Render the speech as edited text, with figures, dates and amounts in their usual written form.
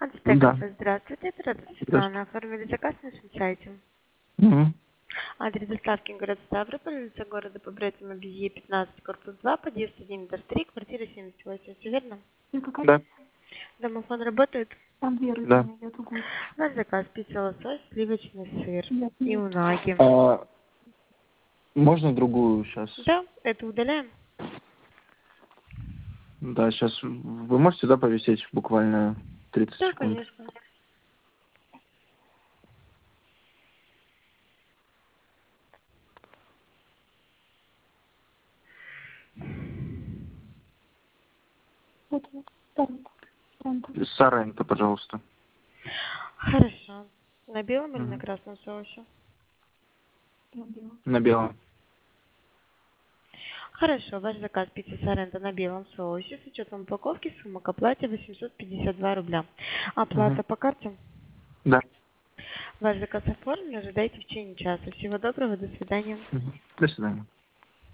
Да. Антитеков, здравствуйте, оператор Светлана. Здравствуйте. Оформили заказ на нашем сайте. Мгм. Адрес доставки город Ставрополь, улица города Побратима Безье, 15, корпус 2, подъезд 1, этаж 3, квартира 78, все верно? Да. Домофон работает? Там две Да. рыбные идет угу. Наш заказ: пицца, лосось, сливочный сыр Нет, и нет. унаги. Можно другую сейчас? Да, это удаляем. Да, сейчас вы можете, да, повисеть буквально 30 Да, секунд? конечно. Вот, вот. Торонто. Торонто. Саренто, пожалуйста. Хорошо. На белом или на Мгм. красном соусе? Я убила. На белом. Хорошо, ваш заказ пицца Соренто на белом соусе с учетом упаковки, сумма к оплате 852 рубля. Оплата Мгм. по карте. Да. Ваш заказ оформлен, ожидайте в течение часа. Всего доброго, до свидания. Мгм. До свидания.